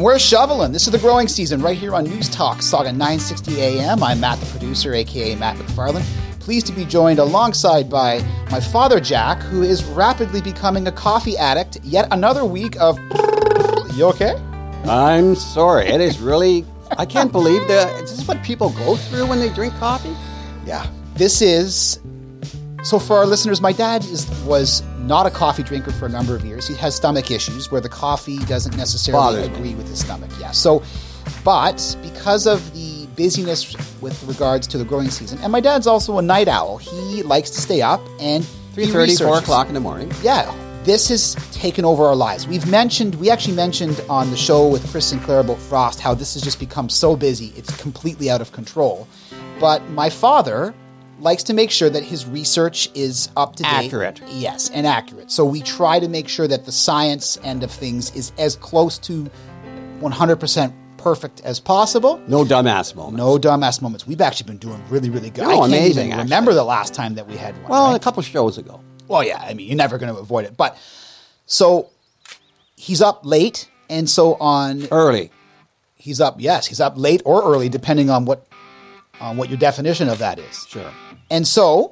we're shoveling. This is the growing season right here on News Talk, Saga 960 AM. I'm Matt, the producer, a.k.a. Matt McFarland. Pleased to be joined alongside by my father, Jack, who is rapidly becoming a coffee addict. Yet another week of... You okay? I'm sorry. It is really... I can't believe that. Is this what people go through when they drink coffee? Yeah. This is... So for our listeners, my dad was not a coffee drinker for a number of years. He has stomach issues where the coffee doesn't necessarily agree with his stomach. Yeah. So, but because of the busyness with regards to the growing season, and my dad's also a night owl. He likes to stay up and 3:30, 4 o'clock in the morning. Yeah. This has taken over our lives. We actually mentioned on the show with Chris Sinclair about Frost how this has just become so busy, it's completely out of control. But my father likes to make sure that his research is up to date. Accurate. Yes, and accurate. So we try to make sure that the science end of things is as close to 100% perfect as possible. No dumbass moments. No dumbass moments. We've actually been doing really, really good. No, I can't amazing, even remember the last time that we had one. Well, right? a couple shows ago. Well, yeah, I mean, you're never going to avoid it. But, so, he's up late, and so on... Early. He's up late or early, depending on what your definition of that is. Sure. And so,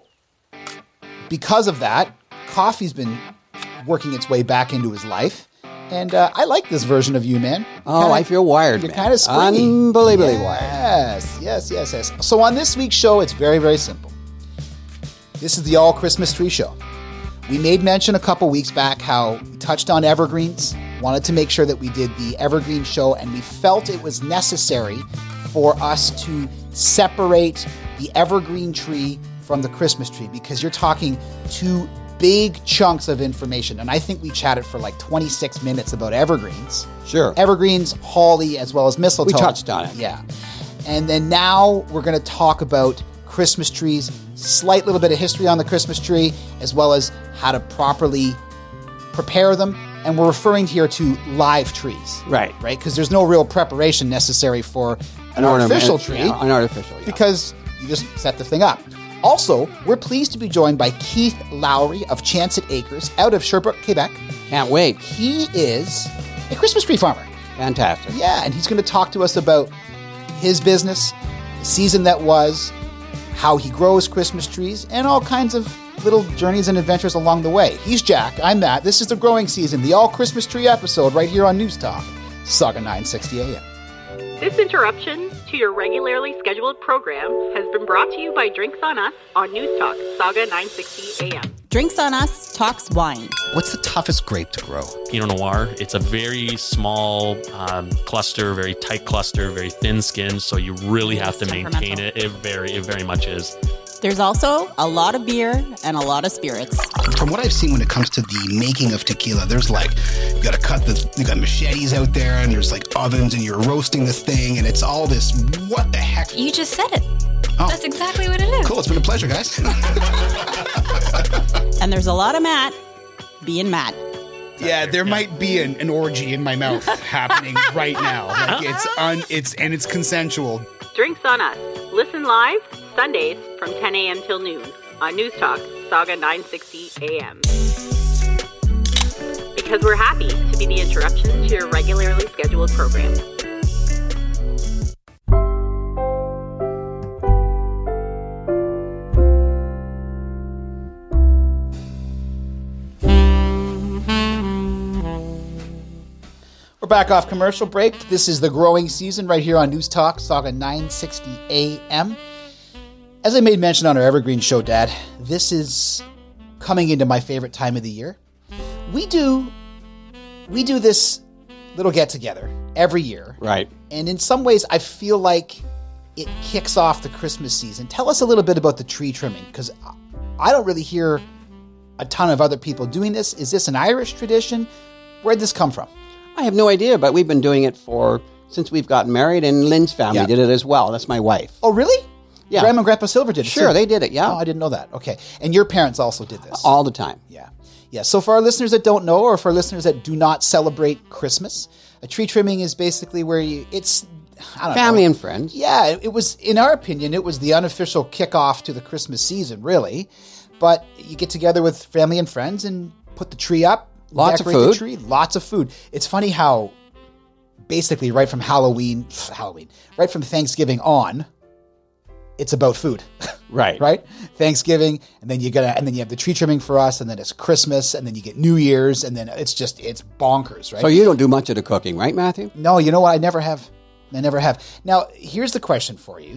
because of that, coffee's been working its way back into his life. And I like this version of you, man. I feel wired, You're man. kind of springy. Unbelievably wired. Yes. So on this week's show, it's very, very simple. This is the All Christmas Tree Show. We made mention a couple weeks back how we touched on evergreens, wanted to make sure that we did the evergreen show, and we felt it was necessary for us to separate the evergreen tree from the Christmas tree because you're talking two big chunks of information. And I think we chatted for like 26 minutes about evergreens. Sure. Evergreens, holly, as well as mistletoe. We touched on it. Yeah. And then now we're going to talk about Christmas trees, slight little bit of history on the Christmas tree, as well as how to properly prepare them. And we're referring here to live trees. Right. Right? Because there's no real preparation necessary for an artificial tree. Yeah, an artificial, yeah. Because you just set the thing up. Also, we're pleased to be joined by Keith Lowry of Chancet Acres out of Sherbrooke, Quebec. Can't wait. He is a Christmas tree farmer. Fantastic. Yeah, and he's going to talk to us about his business, the season that was, how he grows Christmas trees, and all kinds of little journeys and adventures along the way. He's Jack. I'm Matt. This is the growing season, the All Christmas Tree episode right here on News Talk, Saga 960 AM. This interruption to your regularly scheduled program has been brought to you by Drinks on Us on News Talk, Saga 960 AM. Drinks on Us talks wine. What's the toughest grape to grow? Pinot Noir. It's a very small cluster, very tight cluster, very thin skin, so you really have to maintain it. It very much is. There's also a lot of beer and a lot of spirits. From what I've seen when it comes to the making of tequila, there's like, you got machetes out there, and there's like ovens, and you're roasting this thing, and it's all this, what the heck? You just said it. Oh. That's exactly what it is. Cool, it's been a pleasure, guys. And there's a lot of Matt being Matt. Yeah, there might be an orgy in my mouth happening right now. Like it's consensual. Drinks on Us. Listen live Sundays from 10 a.m. till noon on News Talk, Saga 960 AM. Because we're happy to be the interruption to your regularly scheduled program. We're back off commercial break. This is the growing season right here on News Talk, Saga 960 AM. As I made mention on our Evergreen show, Dad, this is coming into my favorite time of the year. We do this little get-together every year. Right. And in some ways, I feel like it kicks off the Christmas season. Tell us a little bit about the tree trimming, because I don't really hear a ton of other people doing this. Is this an Irish tradition? Where'd this come from? I have no idea, but we've been doing it since we've gotten married, and Lynn's family did it as well. That's my wife. Oh, really? Yeah. Grandma and Grandpa Silver did it Sure, too. they did it, yeah. Oh, I didn't know that. Okay. And your parents also did this? All the time. Yeah. Yeah. So for our listeners that don't know, or for listeners that do not celebrate Christmas, a tree trimming is basically where family and friends. Yeah. It was, in our opinion, it was the unofficial kickoff to the Christmas season, really. But you get together with family and friends and put the tree up. Lots of decorate food. The tree. Lots of food. It's funny how basically right from Halloween, right from Thanksgiving on, it's about food. Right. Right? Thanksgiving, and then you have the tree trimming for us, and then it's Christmas, and then you get New Year's, and then it's bonkers, right? So you don't do much of the cooking, right, Matthew? No, you know what? I never have. Now, here's the question for you.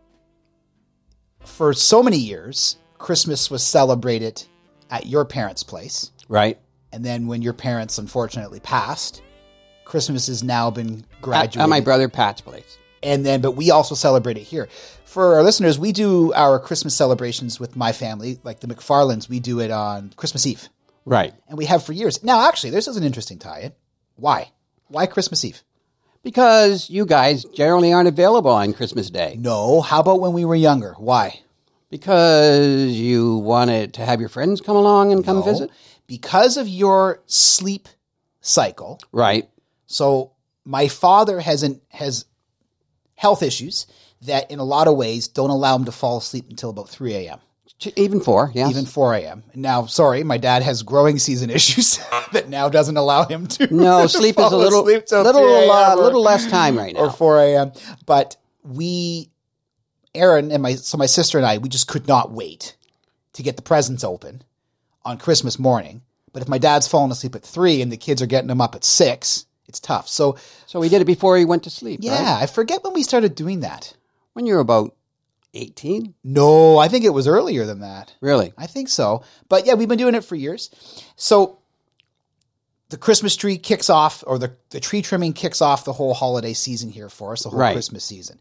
For so many years, Christmas was celebrated at your parents' place. Right. And then when your parents unfortunately passed, Christmas has now been graduated. At my brother Pat's place. But we also celebrate it here. For our listeners, we do our Christmas celebrations with my family, like the McFarlands. We do it on Christmas Eve. Right. And we have for years. Now, actually, this is an interesting tie-in. Why? Why Christmas Eve? Because you guys generally aren't available on Christmas Day. No. How about when we were younger? Why? Because you wanted to have your friends come along and come visit? Because of your sleep cycle. Right. So my father has health issues that in a lot of ways don't allow him to fall asleep until about 3 a.m. Even 4, yes. Even 4 a.m. Now, sorry, my dad has growing season issues that now doesn't allow him to. No, sleep is a little less time right now. Or 4 a.m. But Aaron and my sister and I, we just could not wait to get the presents open on Christmas morning. But if my dad's falling asleep at 3 and the kids are getting him up at 6, it's tough. So we did it before he went to sleep, yeah, right? I forget when we started doing that. When you were about 18? No, I think it was earlier than that. Really? I think so. But yeah, we've been doing it for years. So the Christmas tree kicks off, or the tree trimming kicks off the whole holiday season here for us, the whole Christmas season.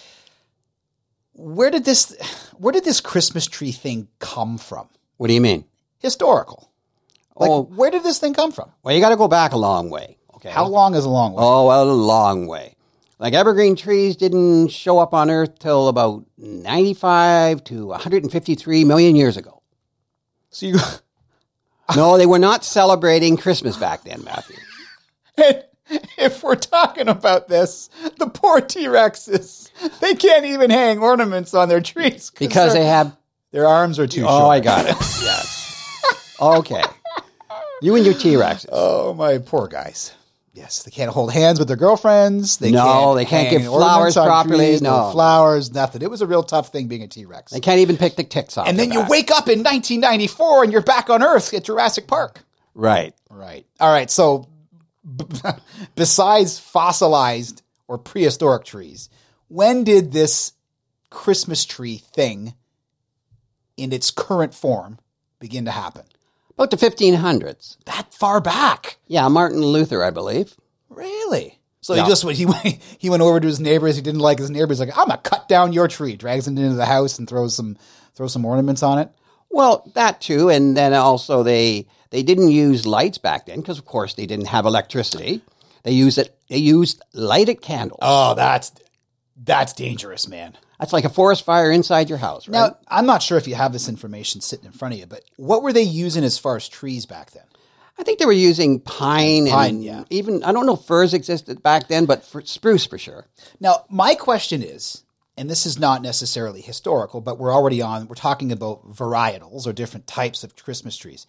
Where did this Christmas tree thing come from? What do you mean? Historical. Where did this thing come from? Well, you got to go back a long way. Okay. How long is a long way? Oh, well, a long way. Like evergreen trees didn't show up on Earth till about 95 to 153 million years ago. So you... No, they were not celebrating Christmas back then, Matthew. If we're talking about this, the poor T-Rexes, they can't even hang ornaments on their trees. Because their arms are too short. Oh, I got it. Yes. Okay. You and your T-Rexes. Oh, my poor guys. Yes, they can't hold hands with their girlfriends. They can't give flowers properly. Trees, no flowers, nothing. It was a real tough thing being a T-Rex. They can't even pick the ticks off. And then you wake up in 1994 and you're back on Earth at Jurassic Park. Right. All right. So besides fossilized or prehistoric trees, when did this Christmas tree thing in its current form begin to happen? About the 1500s. That far back? Yeah, Martin Luther, I believe. Really? So he went over to his neighbors. He didn't like his neighbors. Like, I'm gonna cut down your tree. Drags it into the house and throws some ornaments on it. Well, that too, and then also they didn't use lights back then because, of course, they didn't have electricity. They used lighted candles. Oh, that's dangerous, man. That's like a forest fire inside your house, right? Now, I'm not sure if you have this information sitting in front of you, but what were they using as far as trees back then? I think they were using pine and yeah. Even, I don't know if firs existed back then, but spruce for sure. Now, my question is, and this is not necessarily historical, but we're talking about varietals or different types of Christmas trees.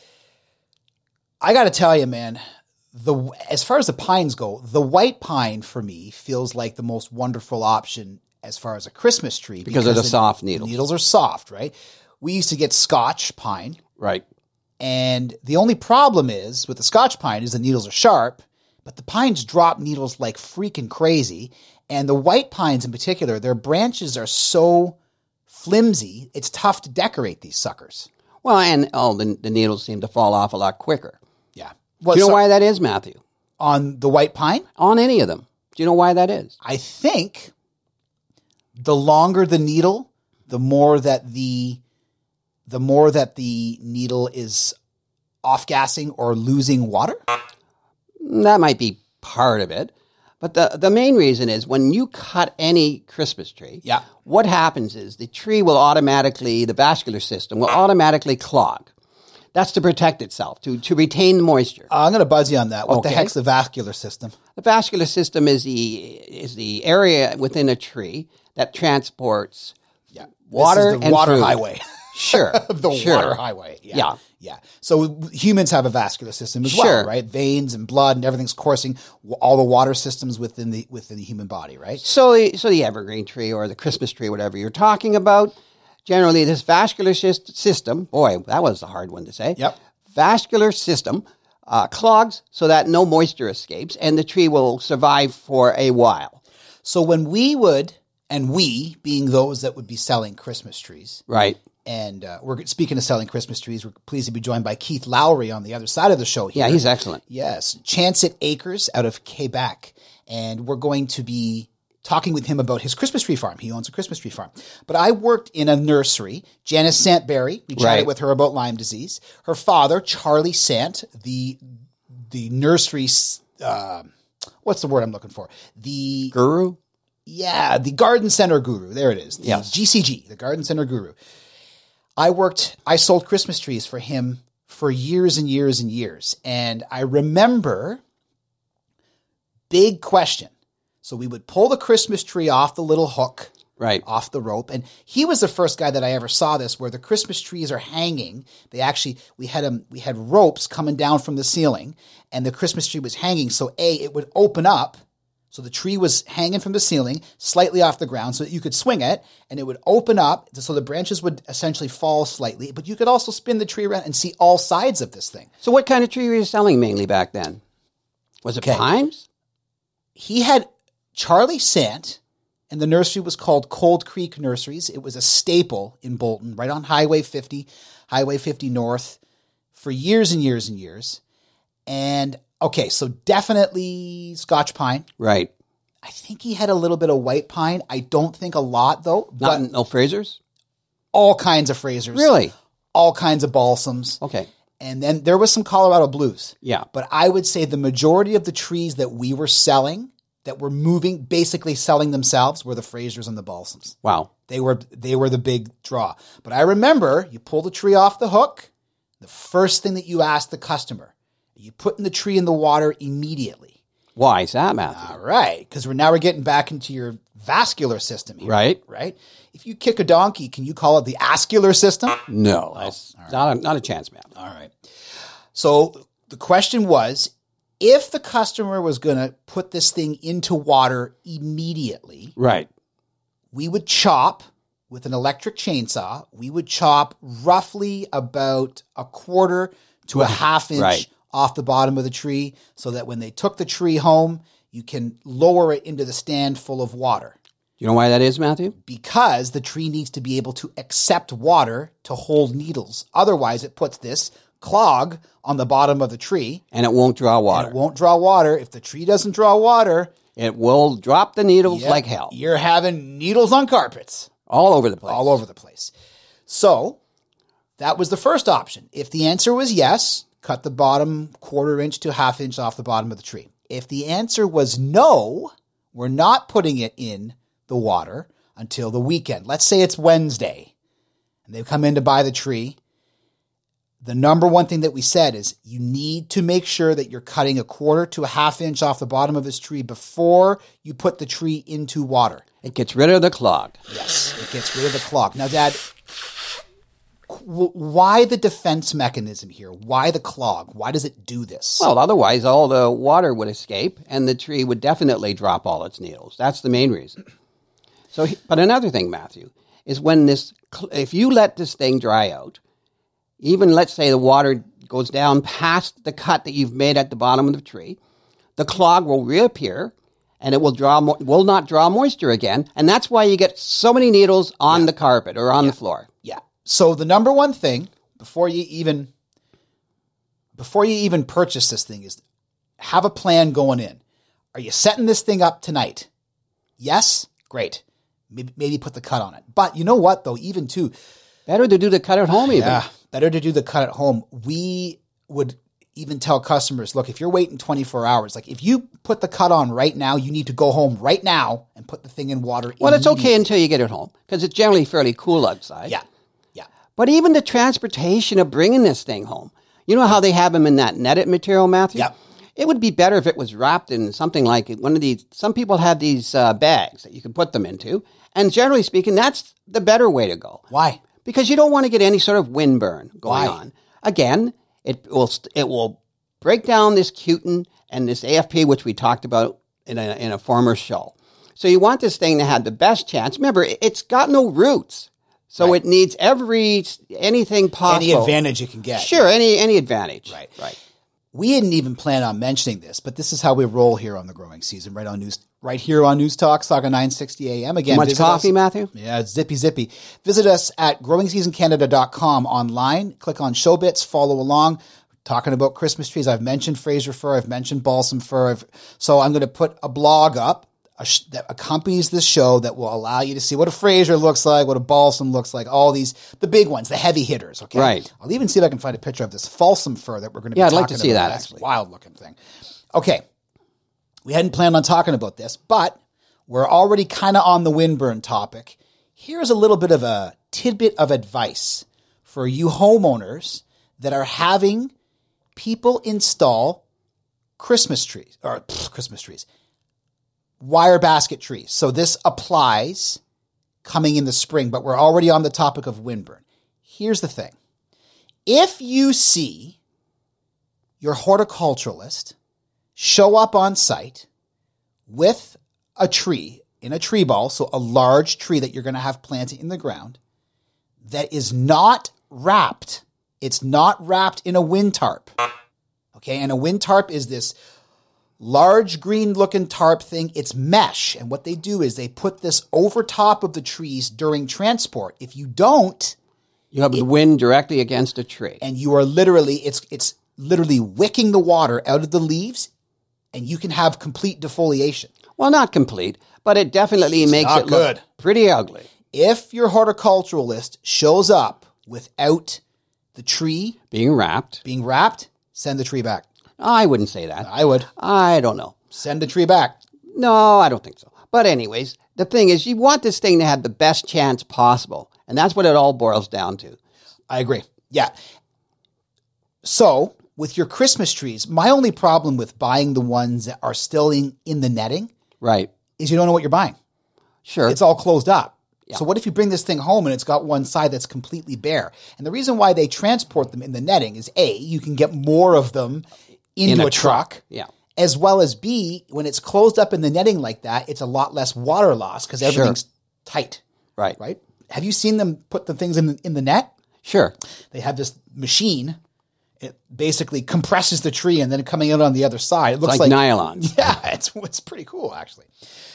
I got to tell you, man, as far as the pines go, the white pine for me feels like the most wonderful option as far as a Christmas tree. Because of the soft needles. The needles are soft, right? We used to get Scotch pine. Right. And the only problem is with the Scotch pine is the needles are sharp, but the pines drop needles like freaking crazy. And the white pines in particular, their branches are so flimsy, it's tough to decorate these suckers. Well, and the needles seem to fall off a lot quicker. Yeah. Do you know why that is, Matthew? On the white pine? On any of them. Do you know why that is? I think the longer the needle, the more that the needle is off-gassing or losing water? That might be part of it. But the main reason is when you cut any Christmas tree, what happens is the vascular system will automatically clog. That's to protect itself, to retain the moisture. I'm going to buzz you on that. What the heck's the vascular system? The vascular system is the area within a tree that transports water this is the and water food. highway. Sure. The water highway. Yeah. So humans have a vascular system as well, right? Veins and blood and everything's coursing all the water systems within the human body, right? So the evergreen tree or the Christmas tree, whatever you're talking about, generally this vascular system, boy, that was a hard one to say. Yep. Vascular system clogs so that no moisture escapes and the tree will survive for a while. So when we being those that would be selling Christmas trees. Right. And we're speaking of selling Christmas trees. We're pleased to be joined by Keith Lowry on the other side of the show here. Yeah, he's excellent. Yes. Chancet Acres out of Quebec. And we're going to be talking with him about his Christmas tree farm. He owns a Christmas tree farm. But I worked in a nursery. Janice Sant-Berry, we chatted with her about Lyme disease. Her father, Charlie Sant, the nursery, what's the word I'm looking for? The guru? Yeah, the garden center guru. There it is. The yes. GCG, the garden center guru. I sold Christmas trees for him for years and years and years. And I remember, big question. So we would pull the Christmas tree off the little hook, right, off the rope. And he was the first guy that I ever saw this, where the Christmas trees are hanging. We had ropes coming down from the ceiling and the Christmas tree was hanging. So it would open up. So the tree was hanging from the ceiling, slightly off the ground, so that you could swing it, and it would open up, so the branches would essentially fall slightly, but you could also spin the tree around and see all sides of this thing. So what kind of tree were you selling mainly back then? Was it pines? He had Charlie Sant, and the nursery was called Cold Creek Nurseries. It was a staple in Bolton, right on Highway 50 North, for years and years and years. And okay, so definitely Scotch pine. Right. I think he had a little bit of white pine. I don't think a lot, though. No Frasers? All kinds of Frasers. Really? All kinds of balsams. Okay. And then there was some Colorado blues. Yeah. But I would say the majority of the trees that we were selling, that were moving, basically selling themselves, were the Frasers and the balsams. Wow. They were the big draw. But I remember you pull the tree off the hook, the first thing that you ask the customer, you putting the tree in the water immediately. Why is that, Matthew? All right, because we're getting back into your vascular system here. Right. If you kick a donkey, can you call it the ascular system? No, that's not a chance, man. All right. So the question was, if the customer was going to put this thing into water immediately, right, we would chop with an electric chainsaw. We would chop roughly about a quarter to a half inch off the bottom of the tree, so that when they took the tree home, you can lower it into the stand full of water. You know why that is, Matthew? Because the tree needs to be able to accept water to hold needles. Otherwise, it puts this clog on the bottom of the tree. And it won't draw water. And it won't draw water. If the tree doesn't draw water, it will drop the needles like hell. You're having needles on carpets. All over the place. All over the place. So that was the first option. If the answer was yes, cut the bottom quarter inch to half inch off the bottom of the tree. If the answer was no, we're not putting it in the water until the weekend. Let's say it's Wednesday and they've come in to buy the tree. The number one thing that we said is you need to make sure that you're cutting a quarter to a half inch off the bottom of this tree before you put the tree into water. It gets rid of the clog. Yes, it gets rid of the clog. Now, Dad, why the defense mechanism here? Why the clog? Why does it do this? Well, otherwise all the water would escape and the tree would definitely drop all its needles. That's the main reason. So, but another thing, Matthew, is if you let this thing dry out, even let's say the water goes down past the cut that you've made at the bottom of the tree, the clog will reappear and it will not draw moisture again. And that's why you get so many needles on the carpet or on the floor. Yeah. So the number one thing before you even purchase this thing is have a plan going in. Are you setting this thing up tonight? Yes? Great. Maybe put the cut on it. But you know what, though, even too. Better to do the cut at home even. Yeah, better to do the cut at home. We would even tell customers, look, if you're waiting 24 hours, like if you put the cut on right now, you need to go home right now and put the thing in water. Well, it's okay until you get it home because it's generally fairly cool outside. Yeah. But even the transportation of bringing this thing home, you know how they have them in that netted material, Matthew? Yeah. It would be better if it was wrapped in something like one of these. Some people have these bags that you can put them into. And generally speaking, that's the better way to go. Why? Because you don't want to get any sort of windburn going Why? on. Again, it will break down this cutin and this AFP, which we talked about in a former show. So you want this thing to have the best chance. Remember, it's got no roots. So it needs anything possible. Any advantage it can get. Sure, any advantage. Right. Right. We didn't even plan on mentioning this, but this is how we roll here on the growing season, right here on News Talk, Saga 960 AM. Again, Too much visit coffee, us. Matthew? Yeah, it's zippy. Visit us at growingseasoncanada.com online. Click on Show Bits, follow along. Talking about Christmas trees. I've mentioned Fraser fir. I've mentioned balsam fir. So I'm going to put a blog up that accompanies this show that will allow you to see what a Fraser looks like, what a balsam looks like, all these, the big ones, the heavy hitters, okay? Right. I'll even see if I can find a picture of this balsam fir that we're going to be talking about. I'd like to see that, That's actually. a wild-looking thing. Okay. We hadn't planned on talking about this, but we're already kind of on the windburn topic. Here's a little bit of a tidbit of advice for you homeowners that are having people install Christmas trees, wire basket trees. So this applies coming in the spring, but we're already on the topic of windburn. Here's the thing. If you see your horticulturalist show up on site with a tree in a tree ball, so a large tree that you're going to have planted in the ground, that is not wrapped. It's not wrapped in a wind tarp. Okay, and a wind tarp is this large green-looking tarp thing. It's mesh, and what they do is they put this over top of the trees during transport. If you don't, You have the wind directly against a tree. and you are literally, it's literally wicking the water out of the leaves, and you can have complete defoliation. Well, not complete, but it definitely makes not it look good. pretty ugly. If your horticulturalist shows up without the tree Being wrapped. being wrapped, send the tree back. I wouldn't say that. I would. I don't know. Send the tree back. No, I don't think so. But anyways, the thing is, you want this thing to have the best chance possible. And that's what it all boils down to. I agree. Yeah. So, with your Christmas trees, my only problem with buying the ones that are still in the netting Right. is you don't know what you're buying. Sure. It's all closed up. So what if you bring this thing home and it's got one side that's completely bare? And the reason why they transport them in the netting is A, you can get more of them into In a a truck. Yeah. As well as B, when it's closed up in the netting like that, it's a lot less water loss because everything's tight. Right. Right? Have you seen them put the things in the net? Sure. They have this machine. It basically compresses the tree and then coming out on the other side. It looks Like nylon. Yeah, it's pretty cool, actually.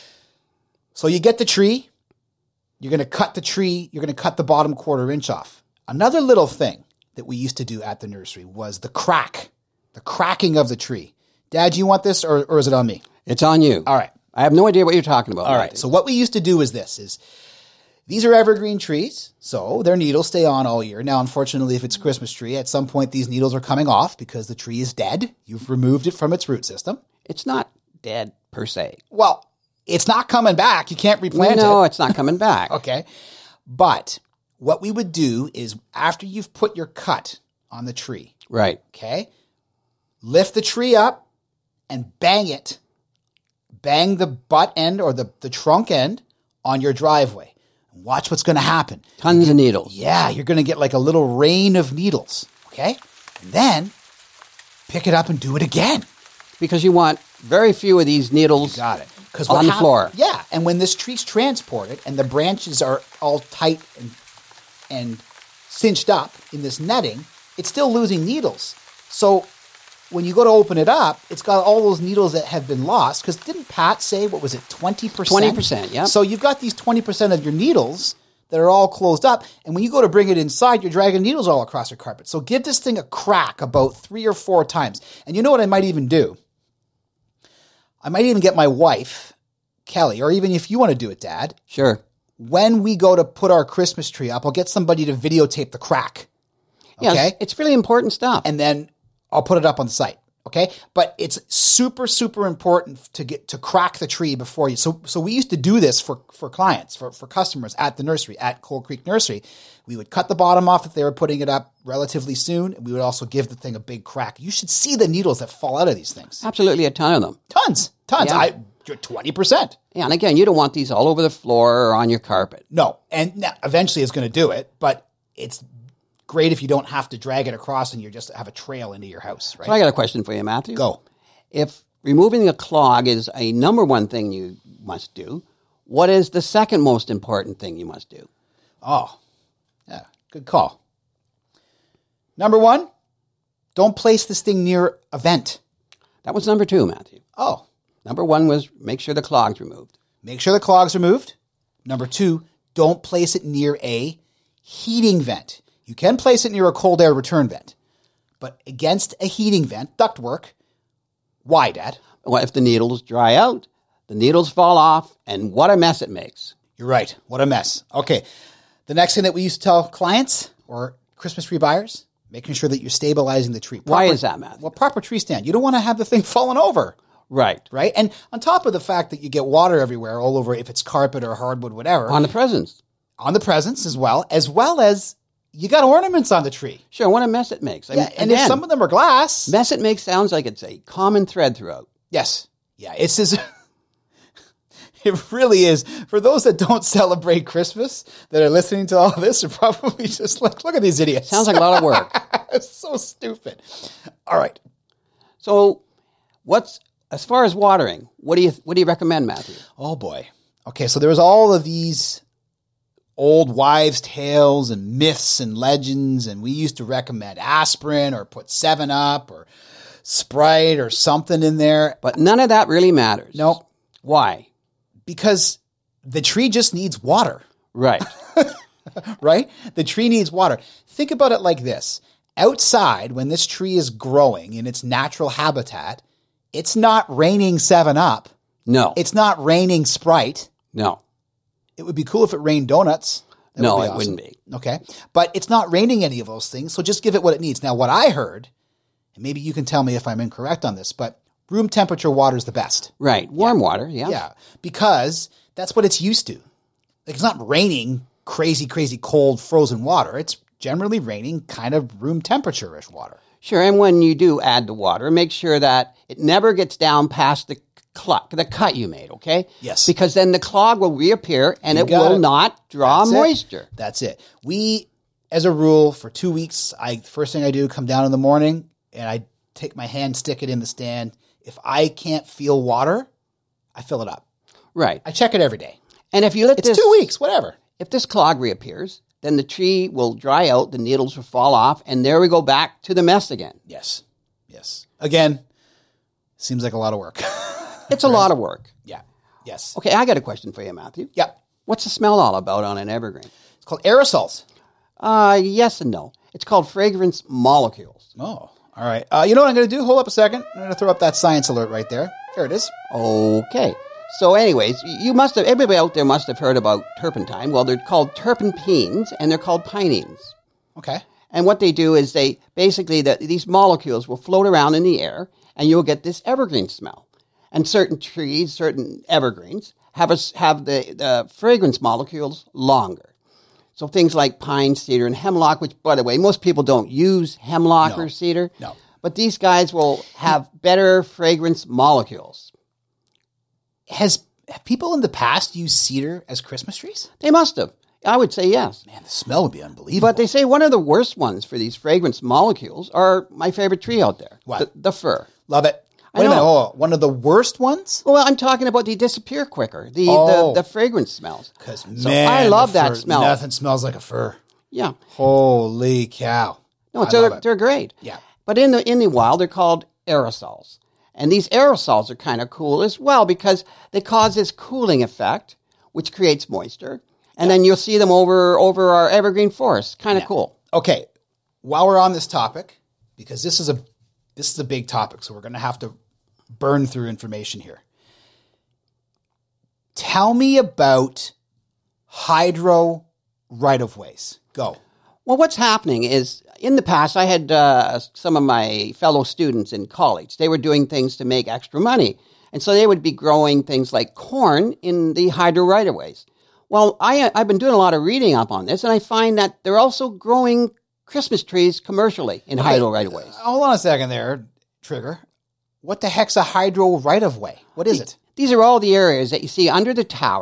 So you get the tree. You're going to cut the tree. You're going to cut the bottom 1/4 inch off. Another little thing that we used to do at the nursery was the cracking of the tree. Dad, do you want this or is it on me? It's on you. All right. I have no idea what you're talking about. All right. So what we used to do is these are evergreen trees, so their needles stay on all year. Now, unfortunately, if it's a Christmas tree, at some point these needles are coming off because the tree is dead. You've removed it from its root system. It's not dead per se. Well, it's not coming back. You can't replant it. No, it's not coming back. Okay. But what we would do is after you've put your cut on the tree, Right. okay, lift the tree up and bang it. Bang the butt end or the trunk end on your driveway. Watch what's going to happen. Tons of needles. Yeah, you're going to get like a little rain of needles, okay? And then pick it up and do it again. Because you want very few of these needles Got it. on the floor. Yeah, and when this tree's transported and the branches are all tight and cinched up in this netting, it's still losing needles. So when you go to open it up, it's got all those needles that have been lost. Because didn't Pat say, what was it, 20%? 20%, yeah. So you've got these 20% of your needles that are all closed up. And when you go to bring it inside, you're dragging needles all across your carpet. So give this thing a crack about 3 or 4 times. And you know what I might even do? I might even get my wife, Kelly, or even if you want to do it, Dad. Sure. When we go to put our Christmas tree up, I'll get somebody to videotape the crack. Okay? Yeah, it's really important stuff. And then I'll put it up on the site. Okay. But it's super, super important to crack the tree before you. So we used to do this for clients, for customers at the nursery, at Cold Creek Nursery. We would cut the bottom off if they were putting it up relatively soon. And we would also give the thing a big crack. You should see the needles that fall out of these things. Absolutely a ton of them. Tons. Yeah. 20%. Yeah, and again, you don't want these all over the floor or on your carpet. No. And now, eventually it's going to do it. But it's great if you don't have to drag it across and you just have a trail into your house, right? So I got a question for you, Matthew. Go. If removing a clog is a number one thing you must do, what is the second most important thing you must do? Oh, yeah, good call. Number 1, don't place this thing near a vent. That was number 2, Matthew. Oh. Number 1 was make sure the clog's removed. Make sure the clog's removed. Number 2, don't place it near a heating vent. You can place it near a cold air return vent, but against a heating vent, ductwork. Why, Dad? Well, if the needles dry out, the needles fall off, and what a mess it makes. You're right. What a mess. Okay. The next thing that we used to tell clients or Christmas tree buyers, making sure that you're stabilizing the tree. Why is that, Matthew? Well, proper tree stand. You don't want to have the thing falling over. Right. Right? And on top of the fact that you get water everywhere, all over, if it's carpet or hardwood, whatever. On the presents. On the presents as well as you got ornaments on the tree. Sure, what a mess it makes. And if some of them are glass. Mess it makes sounds like it's a common thread throughout. Yes. Yeah, it's just, it really is. For those that don't celebrate Christmas, that are listening to all this, are probably just like, look at these idiots. Sounds like a lot of work. It's so stupid. All right. So as far as watering, what do you recommend, Matthew? Oh boy. Okay, so there was all of these old wives' tales and myths and legends, and we used to recommend aspirin or put 7-Up or Sprite or something in there. But none of that really matters. Nope. Why? Because the tree just needs water. Right. Right? The tree needs water. Think about it like this. Outside, when this tree is growing in its natural habitat, it's not raining 7-Up. No. It's not raining Sprite. No. It would be cool if it rained donuts. That No, would be it awesome. wouldn't be. Okay. But it's not raining any of those things, so just give it what it needs. Now, what I heard, and maybe you can tell me if I'm incorrect on this, but room temperature water is the best. Right. Warm water, yeah. Yeah, because that's what it's used to. Like, it's not raining crazy, crazy cold frozen water. It's generally raining kind of room temperature-ish water. Sure, and when you do add the water, make sure that it never gets down past the cut you made, okay? Yes. Because then the clog will reappear and You it got will it. not draw That's it. moisture. That's it. We, as a rule, for 2 weeks, first thing I do, come down in the morning and I take my hand, stick it in the stand. If I can't feel water, I fill it up. Right. I check it every day. And if you let It's 2 weeks, whatever. If this clog reappears, then the tree will dry out, the needles will fall off, and there we go back to the mess again. Yes. Yes. Again, seems like a lot of work. It's a lot of work. Yeah. Yes. Okay, I got a question for you, Matthew. Yeah. What's the smell all about on an evergreen? It's called aerosols. Yes and no. It's called fragrance molecules. Oh, all right. You know what I'm going to do? Hold up a second. I'm going to throw up that science alert right there. There it is. Okay. So anyways, everybody out there must have heard about turpentine. Well, they're called terpenes and they're called pinenes. Okay. And what they do is these molecules will float around in the air and you'll get this evergreen smell. And certain trees, certain evergreens have the fragrance molecules longer. So things like pine, cedar, and hemlock, which, by the way, most people don't use hemlock or cedar. No. But these guys will have better fragrance molecules. Have people in the past used cedar as Christmas trees? They must have. I would say yes. Man, the smell would be unbelievable. But they say one of the worst ones for these fragrance molecules are my favorite tree out there. What? The fir. Love it. I Wait a minute. know. Oh, one of the worst ones? Well, I'm talking about they disappear quicker. The fragrance smells. Because, So I love that smell. Nothing smells like a fir. Yeah. Holy cow. No, I love it. they're great. Yeah. But in the wild, they're called aerosols. And these aerosols are kind of cool as well because they cause this cooling effect, which creates moisture. And then you'll see them over our evergreen forest. Kind of cool. Okay. While we're on this topic, because this is a big topic, so we're going to have to burn through information here. Tell me about hydro right-of-ways. Go. Well, what's happening is, in the past, I had some of my fellow students in college. They were doing things to make extra money. And so they would be growing things like corn in the hydro right-of-ways. Well, I've been doing a lot of reading up on this, and I find that they're also growing Christmas trees commercially in hydro right-of-ways. Hold on a second there, Trigger. What the heck's a hydro right-of-way? What is it? These are all the areas that you see under the towers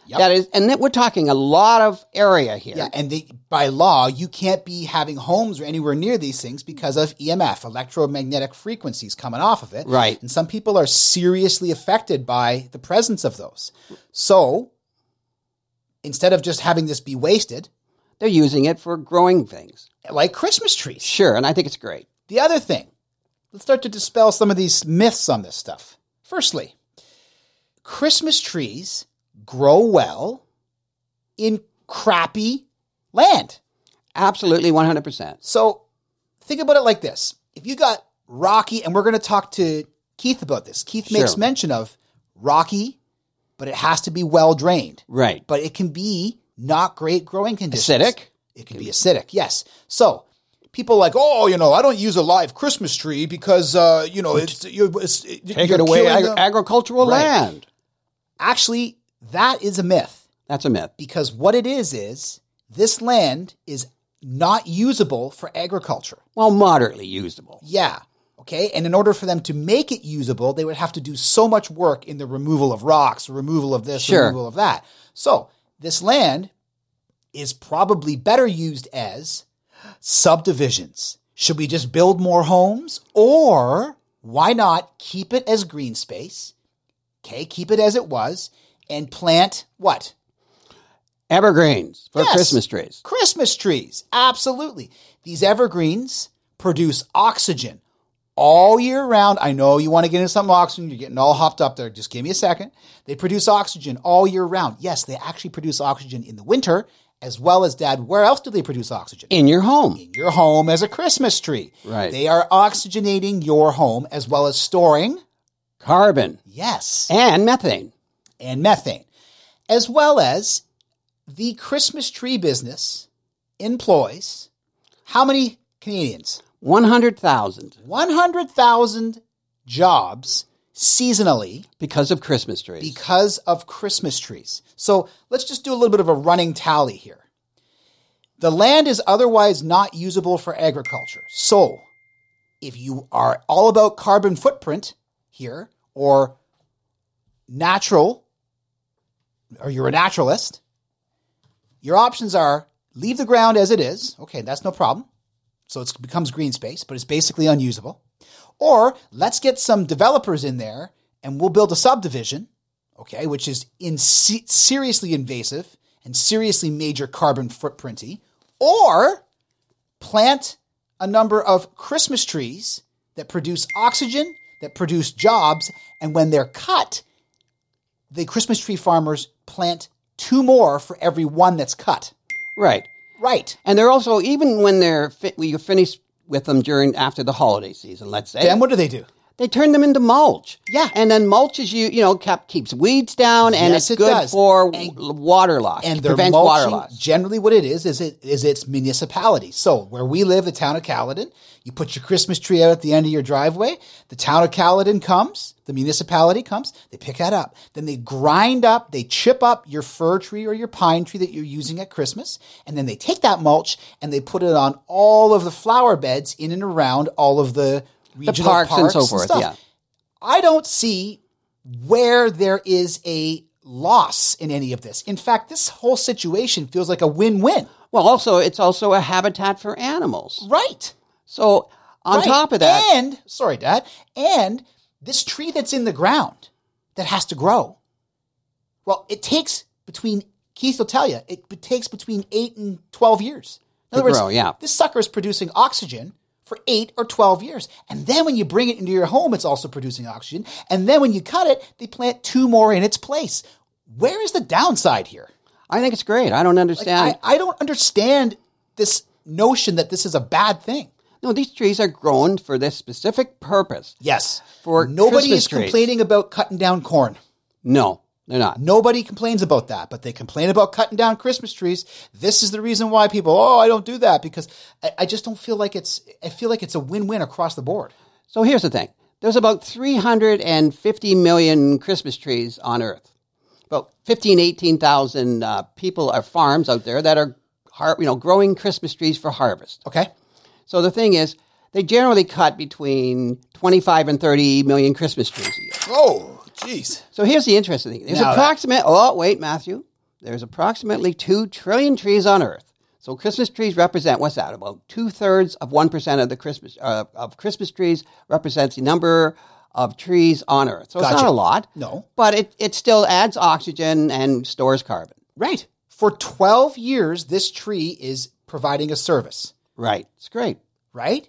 Yep. That is, and we're talking a lot of area here. Yeah, and by law, you can't be having homes or anywhere near these things because of EMF, electromagnetic frequencies coming off of it. Right. And some people are seriously affected by the presence of those. So instead of just having this be wasted, they're using it for growing things. Like Christmas trees. Sure, and I think it's great. The other thing, let's start to dispel some of these myths on this stuff. Firstly, Christmas trees grow well in crappy land. Absolutely, 100%. So think about it like this. If you got rocky, and we're going to talk to Keith about this. Keith makes mention of rocky, but it has to be well drained. Right. But it can be not great growing conditions. Acidic? It can be acidic, yes. So people are like, oh, I don't use a live Christmas tree because, take it away agricultural land. Actually, that is a myth. That's a myth. Because what it is this land is not usable for agriculture. Well, moderately usable. Yeah. Okay. And in order for them to make it usable, they would have to do so much work in the removal of rocks, removal of this, removal of that. So this land is probably better used as subdivisions. Should we just build more homes? Or why not keep it as green space? Okay, keep it as it was and plant what? Evergreens for Christmas trees. Christmas trees, absolutely. These evergreens produce oxygen all year round. I know you want to get into some oxygen. You're getting all hopped up there. Just give me a second. They produce oxygen all year round. Yes, they actually produce oxygen in the winter as well as, Dad, where else do they produce oxygen? In your home. In your home as a Christmas tree. Right. They are oxygenating your home as well as storing carbon. Yes. And methane. As well as the Christmas tree business employs how many Canadians? 100,000. 100,000 jobs seasonally. Because of Christmas trees. So let's just do a little bit of a running tally here. The land is otherwise not usable for agriculture. So if you are all about carbon footprint here, or natural, or you're a naturalist, your options are leave the ground as it is. Okay, that's no problem. So it becomes green space, but it's basically unusable. Or let's get some developers in there and we'll build a subdivision, okay, which is seriously invasive and seriously major carbon footprinty. Or plant a number of Christmas trees that produce oxygen, that produce jobs, and when they're cut, the Christmas tree farmers plant 2 more for every one that's cut. Right. And they're also, even when you're finished with them after the holiday season, let's say. Then what do? They turn them into mulch. Yeah. And then mulch is, keeps weeds down, and it's good for water loss. And they're prevents mulching, water loss. Generally what it is it's municipality. So where we live, the town of Caledon, you put your Christmas tree out at the end of your driveway, the town of Caledon comes, the municipality comes, they pick that up. Then they they chip up your fir tree or your pine tree that you're using at Christmas, and then they take that mulch and they put it on all of the flower beds in and around all of the regional parks and so forth, yeah. I don't see where there is a loss in any of this. In fact, this whole situation feels like a win-win. Well, it's also a habitat for animals. Right. So on top of that... And, sorry, Dad, and this tree that's in the ground that has to grow, well, it takes Keith will tell you, it takes between 8 and 12 years. In other words, this sucker is producing oxygen for 8 or 12 years. And then when you bring it into your home, it's also producing oxygen. And then when you cut it, they plant 2 more in its place. Where is the downside here? I think it's great. I don't understand. I don't understand this notion that this is a bad thing. No, these trees are grown for this specific purpose. Yes. For Nobody Christmas is trees. complaining about cutting down corn. No, they're not. Nobody complains about that, but they complain about cutting down Christmas trees. This is the reason why people, I don't do that, because I just don't feel like I feel like it's a win-win across the board. So here's the thing. There's about 350 million Christmas trees on Earth. About 18,000 people are farms out there that are growing Christmas trees for harvest. Okay. So the thing is, they generally cut between 25 and 30 million Christmas trees a year. Oh, jeez. So here's the interesting thing. There's Matthew. there's approximately 2 trillion trees on Earth. So Christmas trees represent, what's that? About 2/3 of 1% of the Christmas trees represents the number of trees on Earth. So it's not a lot. No. But it still adds oxygen and stores carbon. Right. For 12 years, this tree is providing a service. Right. It's great. Right?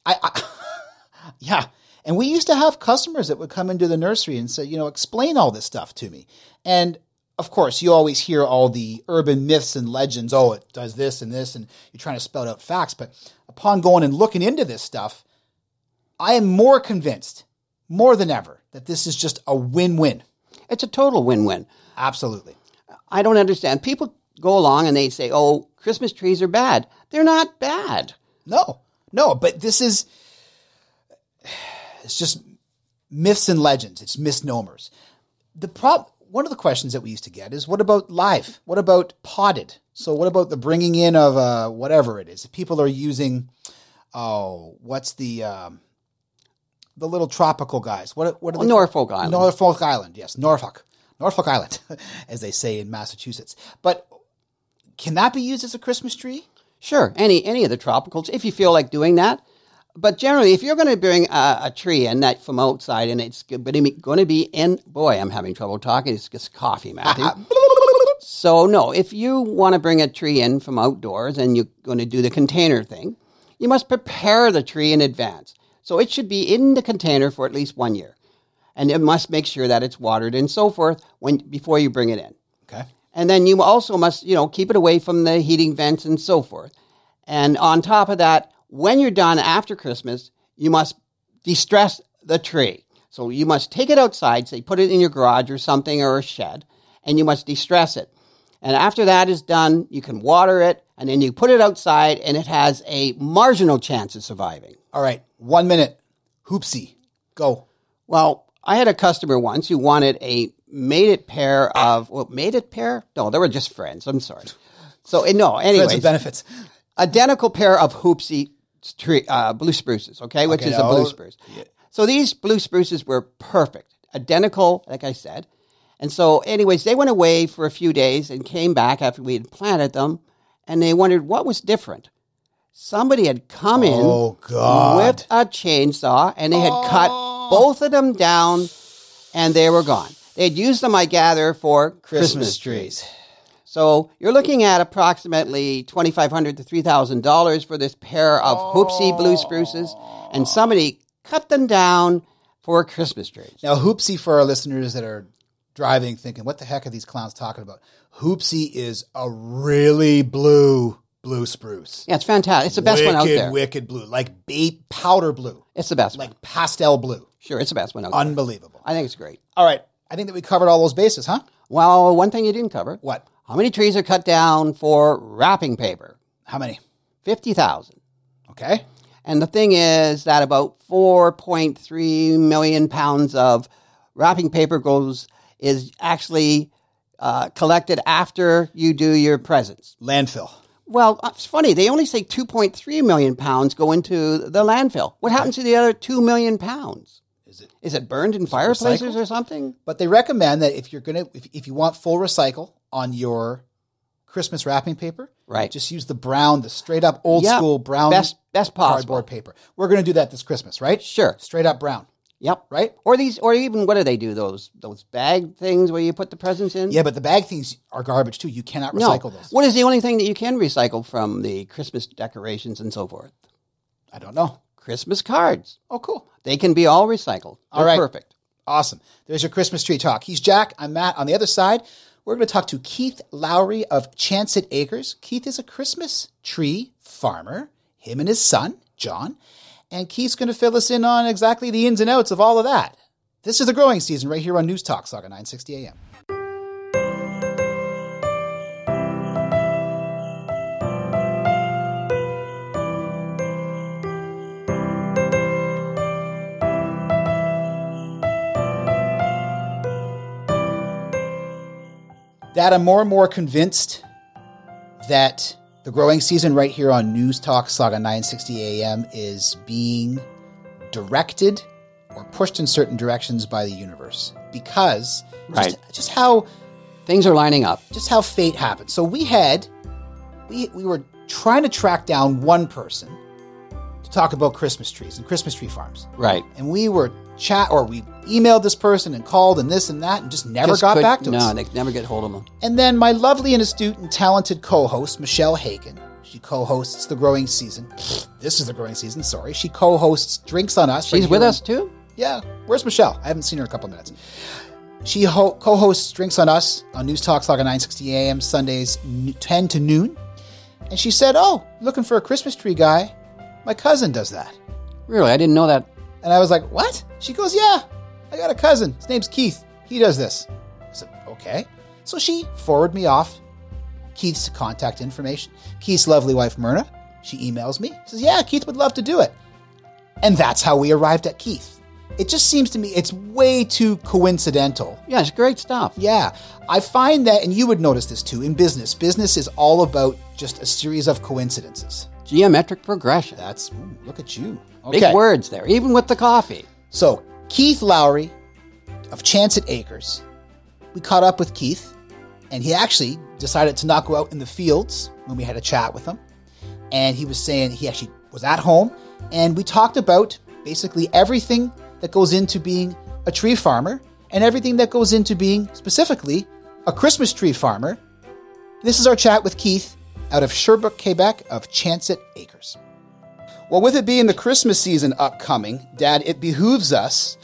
Yeah. And we used to have customers that would come into the nursery and say, explain all this stuff to me. And of course, you always hear all the urban myths and legends. Oh, it does this and this, and you're trying to spell out facts. But upon going and looking into this stuff, I am more convinced, more than ever, that this is just a win-win. It's a total win-win. Absolutely. I don't understand. People go along and they say, oh, Christmas trees are bad. They're not bad. No, but it's just myths and legends. It's misnomers. One of the questions that we used to get is, what about live? What about potted? So what about the bringing in of whatever it is? If people are using, what's the little tropical guys? What are they? Norfolk Island. Norfolk Island, yes. Norfolk Island, as they say in Massachusetts. But can that be used as a Christmas tree? Sure, any of the tropicals, if you feel like doing that. But generally, if you're going to bring a tree in that from outside and it's going to be in, boy, I'm having trouble talking. It's just coffee, Matthew. So no, if you want to bring a tree in from outdoors and you're going to do the container thing, you must prepare the tree in advance. So it should be in the container for at least 1 year. And it must make sure that it's watered and so forth before you bring it in. Okay. And then you also must, keep it away from the heating vents and so forth. And on top of that, when you're done after Christmas, you must de-stress the tree. So you must take it outside, say put it in your garage or something or a shed, and you must de-stress it. And after that is done, you can water it, and then you put it outside, and it has a marginal chance of surviving. All right, 1 minute. Hoopsie. Go. Well, I had a customer once who wanted a mated pair? No, they were just friends. I'm sorry. So, no, anyways. Friends with benefits. Identical pair of Hoopsie blue spruces, which is a blue spruce. Yeah. So these blue spruces were perfect, identical, like I said. And so anyways, they went away for a few days and came back after we had planted them, and they wondered what was different. Somebody had come in with a chainsaw, and they had cut both of them down, and they were gone. They had used them, I gather, for Christmas trees. So you're looking at approximately $2,500 to $3,000 for this pair of Hoopsie blue spruces, and somebody cut them down for Christmas trees. Now, Hoopsie, for our listeners that are driving thinking, what the heck are these clowns talking about? Hoopsie is a really blue spruce. Yeah, it's fantastic. It's the best one out there. Wicked blue, like powder blue. It's the best one. Like pastel blue. Sure, it's the best one out there. Unbelievable. I think it's great. All right. I think that we covered all those bases, huh? Well, one thing you didn't cover. What? How many trees are cut down for wrapping paper? How many? 50,000. Okay. And the thing is that about 4.3 million pounds of wrapping paper is actually collected after you do your presents. Landfill. Well, it's funny. They only say 2.3 million pounds go into the landfill. What happens to the other 2 million pounds? Is it burned in fireplaces or something? But they recommend that if you want full recycle on your Christmas wrapping paper, right, just use the straight up old school brown best cardboard paper. We're going to do that this Christmas, right? Sure. Straight up brown. Yep. Right? Or even what do they do? Those bag things where you put the presents in? Yeah, but the bag things are garbage too. You cannot recycle those. What is the only thing that you can recycle from the Christmas decorations and so forth? I don't know. Christmas cards. Oh, cool. They can be all recycled. They're all right. Perfect. Awesome. There's your Christmas tree talk. He's Jack. I'm Matt. On the other side, we're going to talk to Keith Lowry of Chancet Acres. Keith is a Christmas tree farmer, him and his son, John. And Keith's going to fill us in on exactly the ins and outs of all of that. This is the growing season right here on News Talk, Saga 960 AM. Dad, I'm more and more convinced that the growing season right here on News Talk Saga 960 AM is being directed or pushed in certain directions by the universe. Because just how Things are lining up. Just how fate happened. So we were trying to track down one person to talk about Christmas trees and Christmas tree farms. Right. And we we emailed this person and called and this and that and just never got back to us. No, they never get hold of them. And then my lovely and astute and talented co-host, Michelle Haken, she co-hosts The Growing Season. This is The Growing Season, sorry. She co-hosts Drinks on Us. She's with us too? Yeah. Where's Michelle? I haven't seen her in a couple of minutes. She co-hosts Drinks on Us on News Talk Saga 960 AM, Sundays 10 to noon. And she said, oh, looking for a Christmas tree guy. My cousin does that. Really? I didn't know that. And I was like, what? She goes, yeah, I got a cousin. His name's Keith. He does this. I said, okay. So she forwarded me off Keith's contact information. Keith's lovely wife, Myrna, she emails me. Says, yeah, Keith would love to do it. And that's how we arrived at Keith. It just seems to me it's way too coincidental. Yeah, it's great stuff. Yeah. I find that, and you would notice this too, in business. Business is all about just a series of coincidences. Geometric progression. Look at you. Okay. Big words there, even with the coffee. So, Keith Lowry of Chancet Acres. We caught up with Keith, and he actually decided to not go out in the fields when we had a chat with him. And he was saying he actually was at home, and we talked about basically everything that goes into being a tree farmer and everything that goes into being, specifically, a Christmas tree farmer. This is our chat with Keith out of Sherbrooke, Quebec of Chancet Acres. Well, with it being the Christmas season upcoming, Dad, it behooves us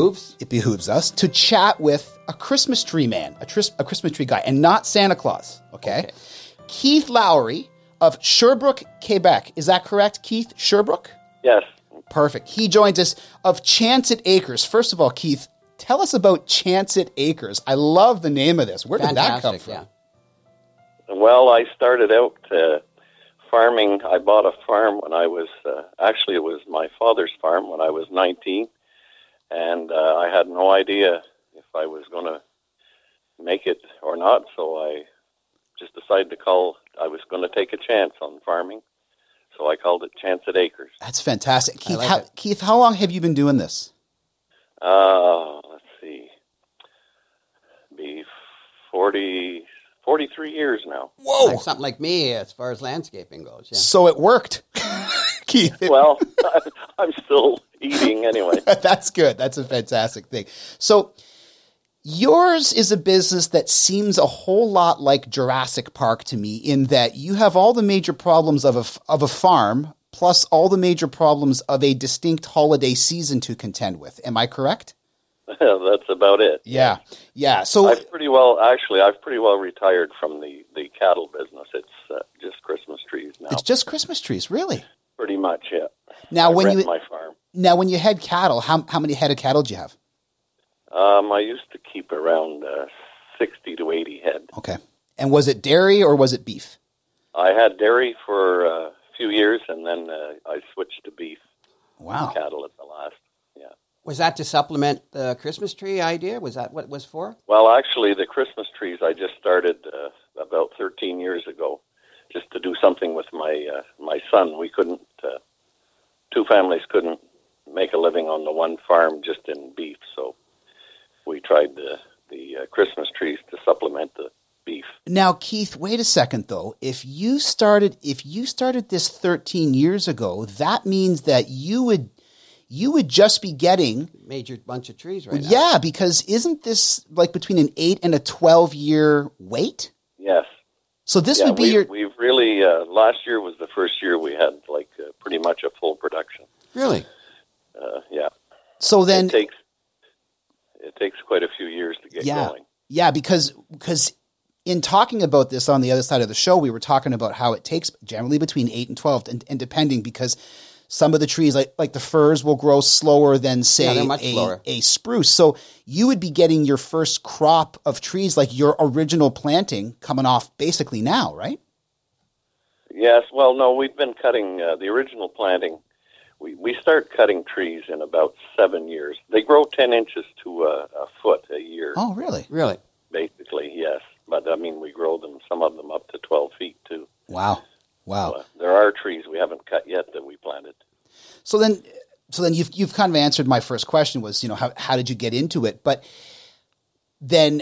to chat with a Christmas tree man, a Christmas tree guy, and not Santa Claus, okay? Keith Lowry of Sherbrooke, Quebec. Is that correct, Keith? Sherbrooke? Yes. Perfect. He joins us of Chancet Acres. First of all, Keith, tell us about Chancet Acres. I love the name of this. Where did that come from? Yeah. Well, I started out farming. I bought a farm when I was, actually it was my father's farm when I was 19. And I had no idea if I was going to make it or not. So I just decided I was going to take a chance on farming. So I called it Chancet Acres. That's fantastic. Keith, how long have you been doing this? Let's see. Be 43 years now. Whoa. Like something like me as far as landscaping goes. Yeah. So it worked. Keith. Well, I'm still eating anyway. That's good. That's a fantastic thing. So yours is a business that seems a whole lot like Jurassic Park to me in that you have all the major problems of a farm plus all the major problems of a distinct holiday season to contend with. Am I correct? That's about it. Yeah. Yeah. So I've pretty well retired from the cattle business. It's just Christmas trees now. It's just Christmas trees, really? Pretty much, yeah. Now, my farm. Now, when you had cattle, how many head of cattle do you have? I used to keep around 60 to 80 head. Okay. And was it dairy or was it beef? I had dairy for a few years, and then I switched to beef. Wow. Cattle at the last, yeah. Was that to supplement the Christmas tree idea? Was that what it was for? Well, actually, the Christmas trees I just started about 13 years ago, just to do something with my son. We couldn't, two families couldn't make a living on the one farm just in beef, so we tried the Christmas trees to supplement the beef. Now, Keith, wait a second though. If you started this 13 years ago, that means that you would just be getting Major bunch of trees right now. Yeah, because isn't this like between an 8 and a 12 year wait? Yes. So this would be we've really last year was the first year we had like pretty much a full production. Really? Yeah. So then it takes quite a few years to get going. Yeah, because in talking about this on the other side of the show, we were talking about how it takes generally between 8 and 12, and depending, because some of the trees, like the firs, will grow slower than, say, a spruce. So you would be getting your first crop of trees, like your original planting, coming off basically now, right? Yes. Well, no, we've been cutting the original planting. We start cutting trees in about 7 years. They grow 10 inches to a foot a year. Oh, really? Really? Basically, yes. But, I mean, we grow them, some of them up to 12 feet, too. Wow. So, there are trees we haven't cut yet that we planted. So then you've kind of answered my first question was, how did you get into it? But then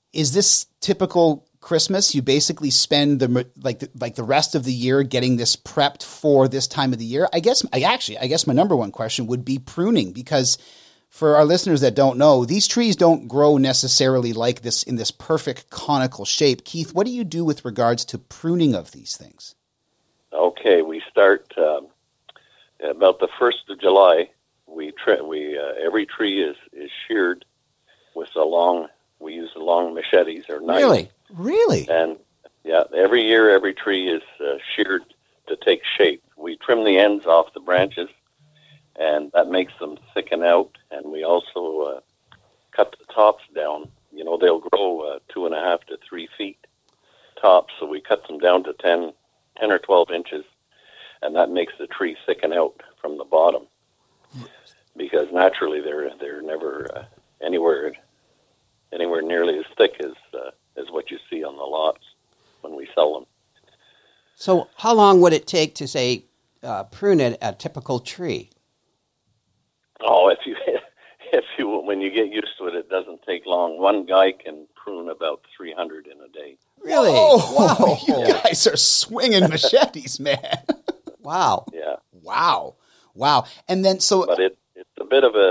is this typical Christmas? You basically spend the rest of the year getting this prepped for this time of the year. I guess my number one question would be pruning, because for our listeners that don't know, these trees don't grow necessarily like this in this perfect conical shape. Keith, what do you do with regards to pruning of these things? Okay, we start about the 1st of July. Every tree is sheared with we use the long machetes or knives. Really? And yeah, every year every tree is sheared to take shape. We trim the ends off the branches, and that makes them thicken out. And we also cut the tops down. You know, they'll grow 2.5 to 3 feet tops, so we cut them down to 10 or 12 inches, and that makes the tree thicken out from the bottom. Because naturally they're never anywhere nearly as thick as what you see on the lots when we sell them. So how long would it take to, say, prune a typical tree? Oh, if you when you get used to it, it doesn't take long. One guy can prune about 300 in a day. Really? Wow. You guys are swinging machetes, man. Wow. Yeah. Wow. And then but it's a bit of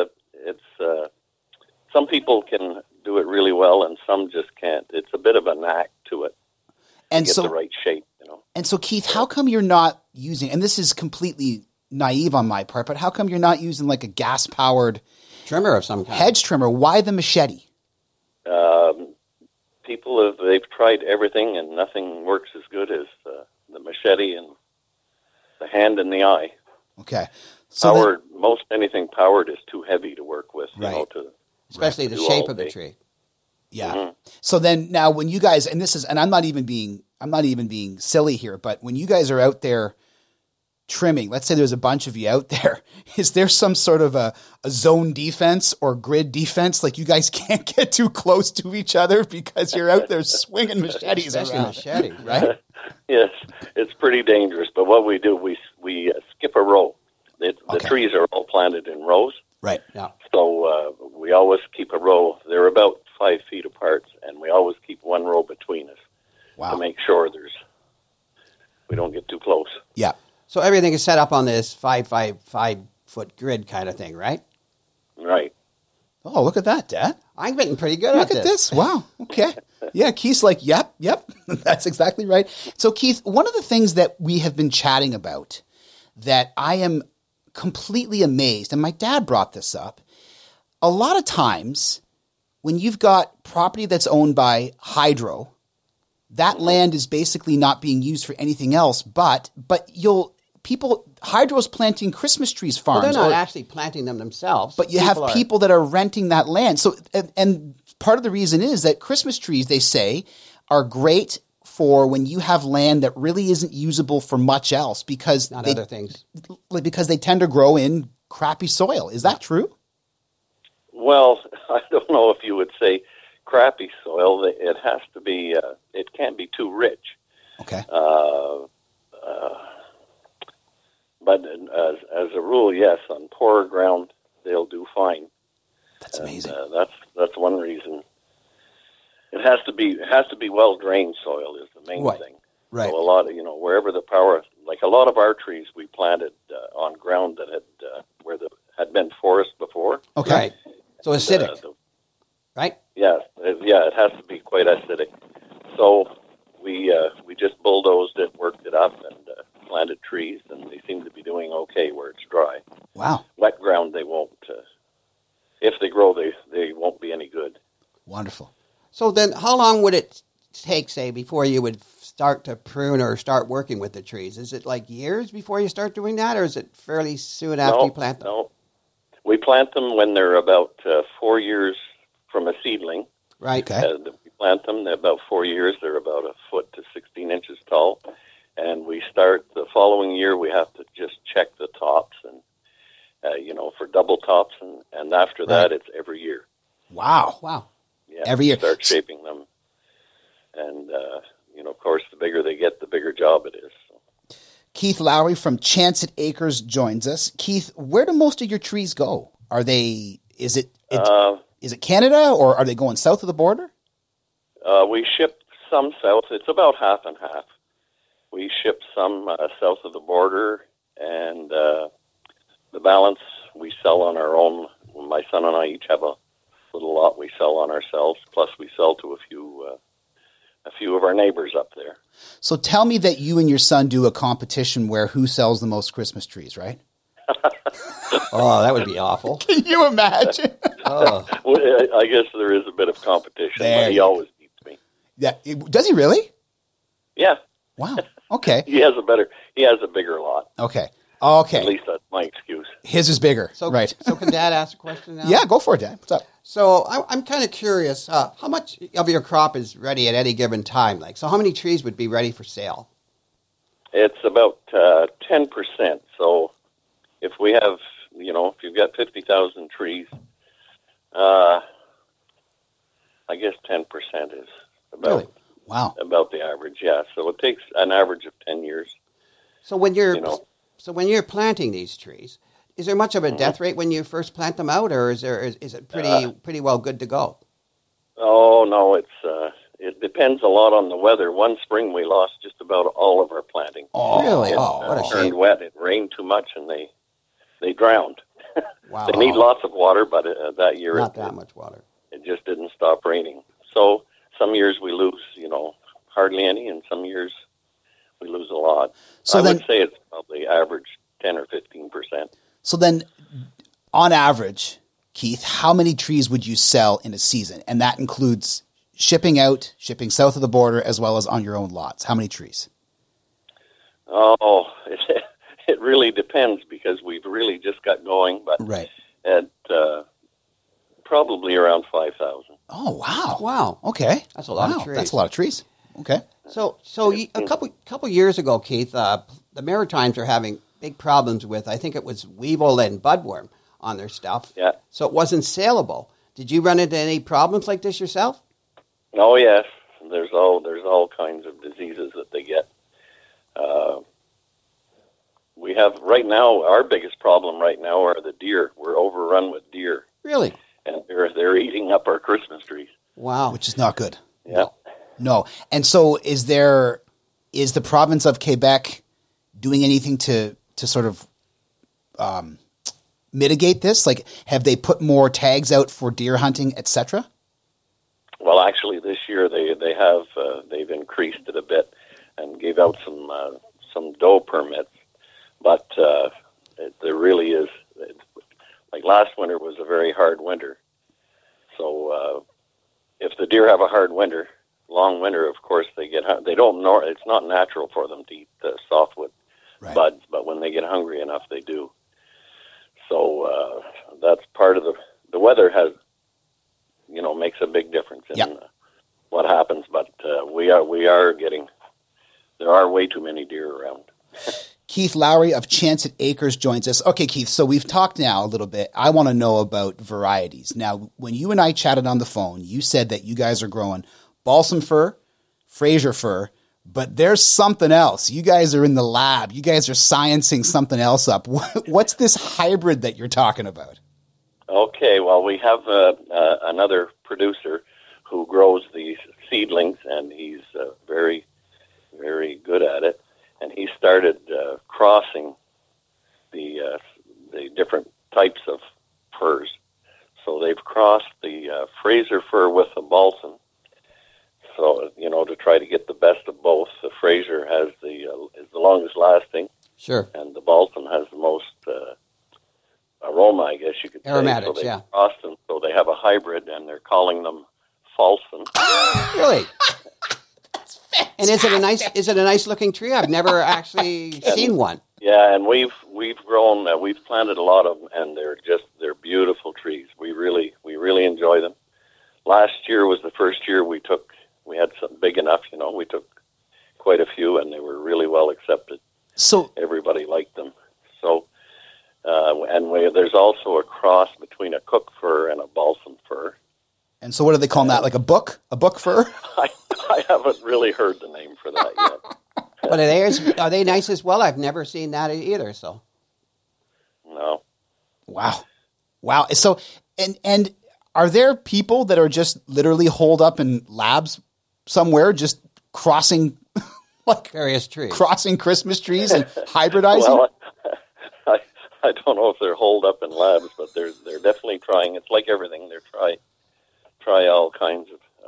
some people can do it really well and some just can't. It's a bit of a knack to it. And to get the right shape, you know. And so, Keith, how come you're not using, and this is completely naive on my part, but how come you're not using like a gas-powered trimmer of some kind? Hedge trimmer. Why the machete? They've tried everything and nothing works as good as the machete and the hand and the eye. Okay. So most anything powered is too heavy to work with, right. You know, especially the shape of the tree. Yeah. Mm-hmm. So then now when you guys, and I'm not even being silly here, but when you guys are out there trimming, let's say there's a bunch of you out there, is there some sort of a zone defense or grid defense? Like you guys can't get too close to each other because you're out there swinging machetes around. Machete, right? Yes, it's pretty dangerous. But what we do, we skip a row. The trees are all planted in rows. Right. Yeah. So we always keep a row. They're about 5 feet apart, and we always keep one row between us to make sure we don't get too close. Yeah. So everything is set up on this 5-foot grid kind of thing, right? Right. Oh, look at that, Dad. I'm getting pretty good at this. Look at this. Wow. Okay. Yeah, Keith's like, yep. That's exactly right. So, Keith, one of the things that we have been chatting about that I am completely amazed, and my dad brought this up, a lot of times when you've got property that's owned by hydro, that land is basically not being used for anything else, but hydro's planting Christmas trees farms. Well, they're not actually planting them themselves. But you have people that are renting that land. So, and part of the reason is that Christmas trees, they say, are great for when you have land that really isn't usable for much else because other things. Because they tend to grow in crappy soil. Is that true? Well, I don't know if you would say crappy soil. It has to be. It can't be too rich. Okay. But as a rule, yes, on poorer ground they'll do fine. That's amazing. That's one reason. It has to be well drained soil is the main thing. Right. So a lot of wherever the power, like a lot of our trees, we planted on ground that had been forest before. Okay. Right. So acidic. Right. Yes. It has to be quite acidic. So we just bulldozed it, worked it up, and planted trees, and they seem to be doing okay where it's dry. Wow. Wet ground, they won't. If they grow, they won't be any good. Wonderful. So then, how long would it take, say, before you would start to prune or start working with the trees? Is it like years before you start doing that, or is it fairly soon after you plant them? No, we plant them when they're about 4 years from a seedling. Right. Okay. We plant them. They're about 4 years. They're about 1 foot to 16 inches tall. And we start the following year, we have to just check the tops and, for double tops. And after that, it's every year. Wow. Yeah, every year. Start shaping them. And, of course, the bigger they get, the bigger job it is. So. Keith Lowry from Chancet Acres joins us. Keith, where do most of your trees go? Is it Canada, or are they going south of the border? We ship some south. It's about half and half. We ship some south of the border, and the balance we sell on our own. My son and I each have a little lot we sell on ourselves, plus we sell to a few of our neighbors up there. So tell me that you and your son do a competition where who sells the most Christmas trees, right? Oh, that would be awful. Can you imagine? Oh. Well, I guess there is a bit of competition, but he always beats me. Yeah, does he really? Yeah. Wow. Okay. He has a bigger lot. Okay. At least that's my excuse. His is bigger. So, right. So can Dad ask a question now? Yeah, go for it, Dad. What's up? So I'm kind of curious, how much of your crop is ready at any given time? So how many trees would be ready for sale? It's about 10%. So if we have, if you've got 50,000 trees, I guess 10% is about Really? Wow. about the average. Yeah. So it takes an average of 10 years. So when you're planting these trees, is there much of a death rate when you first plant them out, or is it pretty well good to go? Oh no, it depends a lot on the weather. One spring we lost just about all of our planting. Oh, really? What a shame! Turned wet. It rained too much, and they drowned. Wow. They need lots of water, but that year not that much water. It just didn't stop raining. So some years we lose, hardly any, and some years we lose a lot. So I would say it's probably average 10 or 15%. So then, on average, Keith, how many trees would you sell in a season? And that includes shipping out, shipping south of the border, as well as on your own lots. How many trees? Oh, it really depends because we've really just got going, but at probably around 5,000. Oh, wow. Wow. Okay. That's a lot of trees. That's a lot of trees. Okay. So a couple years ago, Keith, the Maritimes are having big problems with, I think it was weevil and budworm on their stuff. Yeah. So it wasn't saleable. Did you run into any problems like this yourself? Oh, yes. There's all kinds of diseases that they get. We have right now, our biggest problem right now are the deer. We're overrun with deer. Really? And they're eating up our Christmas trees. Wow. Which is not good. Yeah. No. And so is the province of Quebec doing anything to sort of mitigate this? Like, have they put more tags out for deer hunting, etc.? Well, actually, this year they have they've increased it a bit and gave out some doe permits, but there really is like last winter was a very hard winter. So if the deer have a hard winter, long winter, of course they don't know. It's not natural for them to eat softwood buds, but when they get hungry enough, they do. So that's part of the weather has, makes a big difference in what happens. But there are way too many deer around. Keith Lowry of Chance at Acres joins us. Okay, Keith, so we've talked now a little bit. I want to know about varieties. Now, when you and I chatted on the phone, you said that you guys are growing balsam fir, Fraser fir, but there's something else. You guys are in the lab. You guys are sciencing something else up. What's this hybrid that you're talking about? Okay, well, we have another producer who grows these seedlings, and he's very, very good at it. And he started crossing the different types of firs. So they've crossed the Fraser fir with the balsam. So to try to get the best of both. The Fraser is the longest lasting. Sure. And the balsam has the most aroma, I guess you could say. Aromatics, so they crossed them, so they have a hybrid, and they're calling them falsum. Really? And is it a nice looking tree? I've never actually seen one. Yeah, and we've grown, we've planted a lot of them, and they're beautiful trees. We really enjoy them. Last year was the first year we had some big enough, we took quite a few, and they were really well accepted. So everybody liked them. So, there's also a cross between a cook fir and a balsam fir. And so what are they calling that? Like a book fir? I haven't really heard the name for that yet. But are they nice as well? I've never seen that either. So, no. Wow. So, and are there people that are just literally holed up in labs somewhere just crossing various trees, crossing Christmas trees and hybridizing? Well, I don't know if they're holed up in labs, but they're definitely trying. It's like everything; they're try all kinds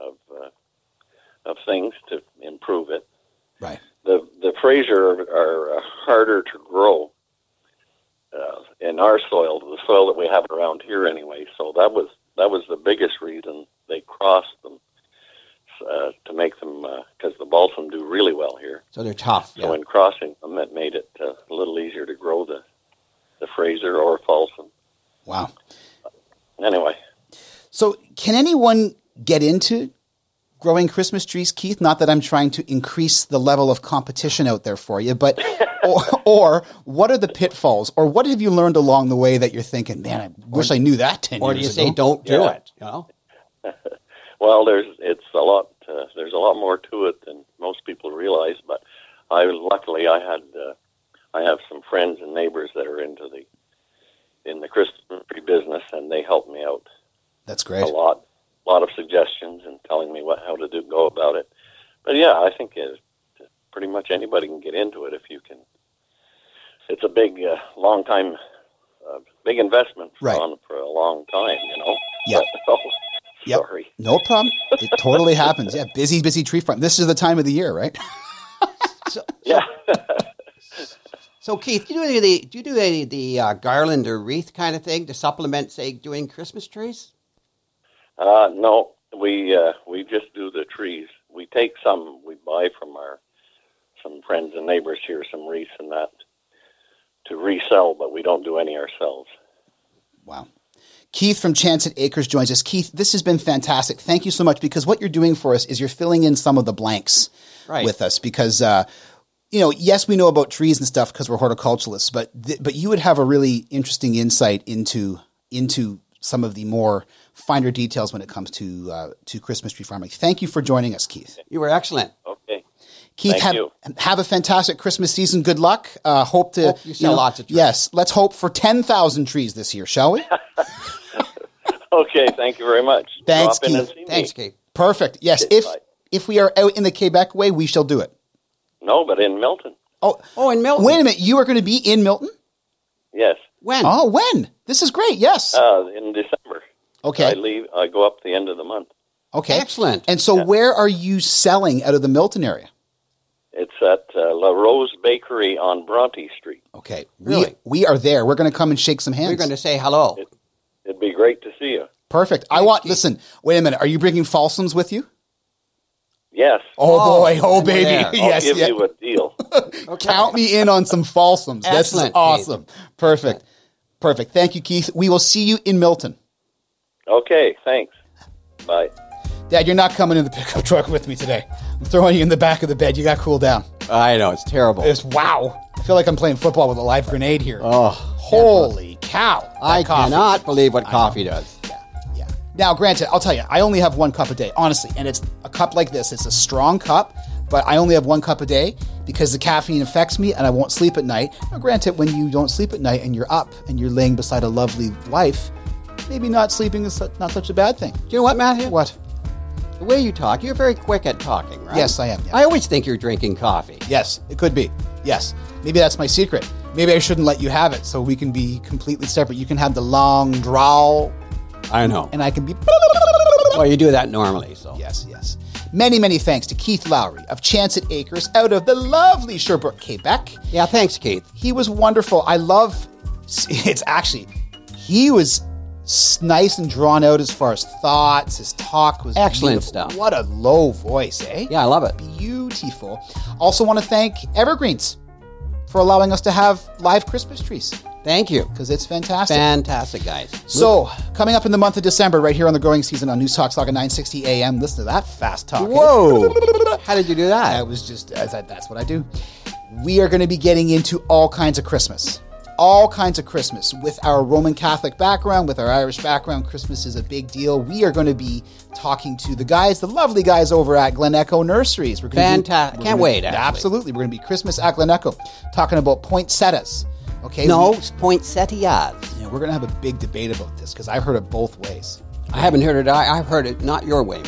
of things to improve it. Right. The Fraser are harder to grow in our soil, the soil that we have around here anyway. So that was the biggest reason they crossed them to make them, because the balsam do really well here. So they're tough. So in crossing them, it made it a little easier to grow the Fraser or balsam. Wow. Anyway. So can anyone get into growing Christmas trees, Keith? Not that I'm trying to increase the level of competition out there for you, but or what are the pitfalls, or what have you learned along the way that you're thinking, man, I wish I knew that 10 years ago? Or do you say, don't do it? Well, there's a lot more to it than most people realize. But luckily I have some friends and neighbors that are in the Christmas tree business, and they help me out. That's great. A lot of suggestions and telling me how to go about it. But yeah, I think pretty much anybody can get into it if you can. It's a big, long time, big investment for a long time, Yeah. Yep. Sorry. No problem. It totally happens. Yeah, busy tree farm. This is the time of the year, right? Yeah. So Keith, do you do the garland or wreath kind of thing to supplement, say, doing Christmas trees? No, we just do the trees. We take some, we buy from some friends and neighbors here, some wreaths and that to resell, but we don't do any ourselves. Wow. Keith from Chancet Acres joins us. Keith, this has been fantastic. Thank you so much, because what you're doing for us is you're filling in some of the blanks with us, because yes, we know about trees and stuff because we're horticulturalists, but you would have a really interesting insight into some of the more finer details when it comes to Christmas tree farming. Thank you for joining us, Keith. You were excellent. Okay. Keith, have a fantastic Christmas season. Good luck. Hope you sell lots of trees. Yes, let's hope for 10,000 trees this year, shall we? Okay, thank you very much. Thanks, Drop in Keith. and see Thanks, me. Keith. Perfect. Yes, if we are out in the Quebec way, we shall do it. No, but in Milton. Oh, in Milton. Wait a minute, you are going to be in Milton? Yes. When? Oh, when? This is great. Yes. In December. Okay. I go up the end of the month. Okay. Excellent. And so where are you selling out of the Milton area? It's at La Rose Bakery on Bronte Street. Okay. Really? We are there. We're going to come and shake some hands. We're going to say hello. It'd be great to see you. Perfect. Listen, wait a minute. Are you bringing falsams with you? Yes. Oh boy. Oh, baby. I'll give you a deal. Count me in on some falsams. This is awesome. Keith. Perfect. Thank you, Keith. We will see you in Milton. Okay. Thanks. Bye. Dad, you're not coming in the pickup truck with me today. I'm throwing you in the back of the bed. You got to cool down. I know. It's terrible. Wow. I feel like I'm playing football with a live grenade here. Oh. Holy cow. I cannot believe what coffee does. Yeah. Now, granted, I'll tell you, I only have 1 cup a day, honestly. And it's a cup like this. It's a strong cup, but I only have 1 cup a day because the caffeine affects me and I won't sleep at night. Now, granted, when you don't sleep at night and you're up and you're laying beside a lovely wife, maybe not sleeping is not such a bad thing. Do you know what, Matthew? What? The way you talk, you're very quick at talking, right? Yes, I am. Yeah. I always think you're drinking coffee. Yes, it could be. Yes. Maybe that's my secret. Maybe I shouldn't let you have it so we can be completely separate. You can have the long drawl. I know. And I can be... Well, you do that normally, so. Yes. Many thanks to Keith Lowry of Chancet Acres out of the lovely Sherbrooke, Quebec. Yeah, thanks, Keith. He was wonderful. He was nice and drawn out as far as thoughts. His talk was excellent beautiful. stuff. What a low voice, eh? Yeah, I love it. Beautiful. Also want to thank Evergreens for allowing us to have live Christmas trees. Thank you. Because it's fantastic. Fantastic, guys. So, coming up in the month of December, right here on the growing season on News Talk Saga 960 AM. Listen to that fast talk. Whoa. How did you do that? That was just, that's what I do. We are going to be getting into all kinds of Christmas. All kinds of Christmas. With our Roman Catholic background, with our Irish background, Christmas is a big deal. We are going to be talking to the lovely guys over at Glen Echo Nurseries. Fantastic. Can't wait, actually. Absolutely. We're going to be Christmas at Glen Echo, talking about poinsettias. Okay. No, poinsettias. Yeah, we're going to have a big debate about this because I've heard it both ways. I haven't heard it. I've heard it not your way, Matthew.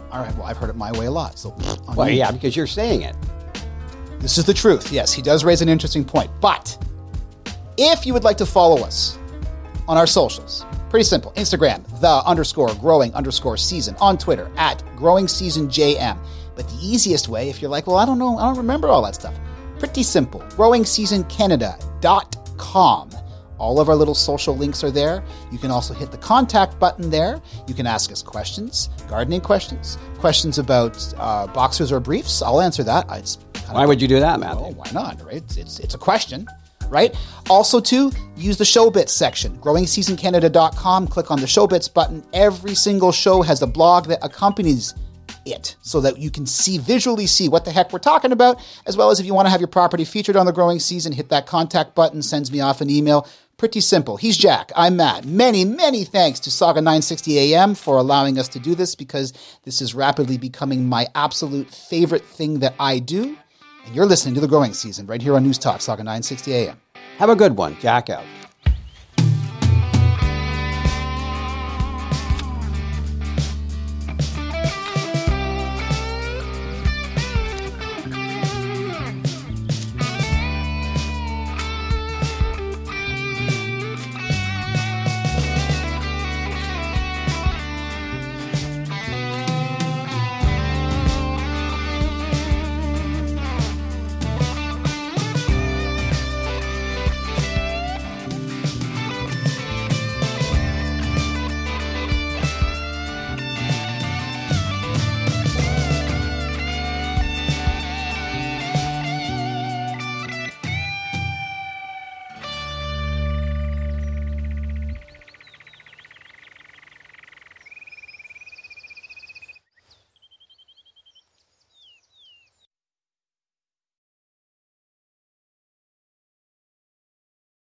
All right, well, I've heard it my way a lot. So, Well, yeah, because you're saying it. This is the truth. Yes, he does raise an interesting point. But if you would like to follow us on our socials, pretty simple. Instagram, _growing_season. On Twitter, @growingseasonjm. But the easiest way, if you're like, well, I don't know, I don't remember all that stuff. Pretty simple. growingseasoncanada.com. All of our little social links are there. You can also hit the contact button there. You can ask us questions, gardening questions, questions about boxers or briefs. I'll answer that. Why would you do that, Matthew? Oh, why not, right? It's a question, right? Also, too, use the show bits section. growingseasoncanada.com. Click on the show bits button. Every single show has a blog that accompanies it so that you can visually see what the heck we're talking about, as well as if you want to have your property featured on the Growing Season, hit that contact button, sends me off an email. Pretty simple. He's Jack. I'm Matt. Many, many thanks to Saga 960 AM for allowing us to do this, because this is rapidly becoming my absolute favorite thing that I do. And you're listening to The Growing Season right here on News Talk, Saga 960 AM. Have a good one. Jack out.